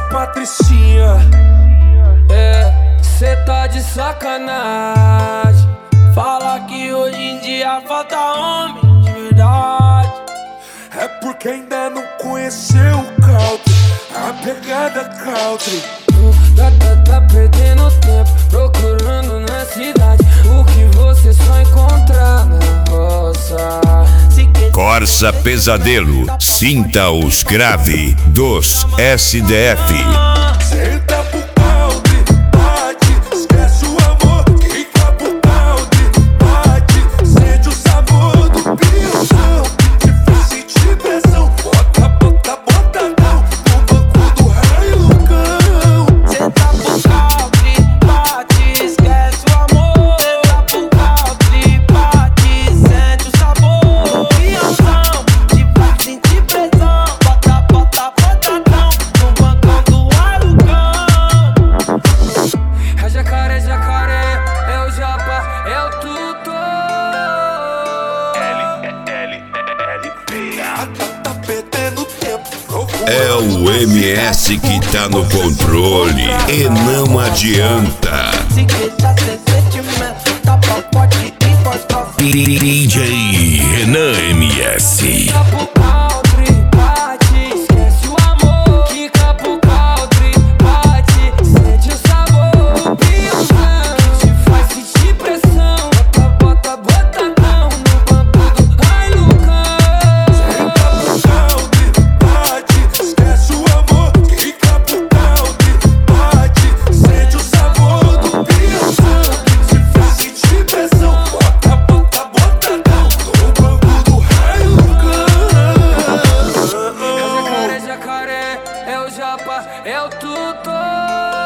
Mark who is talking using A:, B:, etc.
A: Patricinha.
B: Cê tá de sacanagem. Fala que hoje em dia falta homem de verdade.
A: É porque ainda não conheceu o country, a pegada country.
B: Tá perdendo tempo procurando na cidade o que você só encontrar na roça.
C: Corsa Pesadelo, sinta os grave dos SDF.
A: Senta pro country, bate, esquece o amor. Fica pro country, bate, sente o sabor do piozão. Te faz sentir pressão, bota, bota, bota não, no banco do Hilux.
B: Senta pro country, bate, esquece o amor. Senta pro country, bate, sente o sabor. Piozão, te faz sentir pressão. Bota, bota, bota não, no bancão do aluguel. É jacaré, jacaré, é o japa, é o tutor.
A: Tá perdendo tempo.
C: É o MS que tá no controle e não adianta.
B: Se deixar sem sentimento, tá pacote e voz grossa.
C: DJ Renan MS.
B: Fica pro country, bate, esquece o amor. Fica pro country, bate, sente o sabor. Piozão, te faz sentir pressão. Bota, bota, bota não, no banco do Hilux.
A: Senta pro country, bate, esquece o amor. Fica pro country, bate, sente o sabor do piozão. Se faz sentir pressão, bota, bota, bota não, no banco do Hilux.
B: É o jacaré, jacaré, é o japa, é o tutor.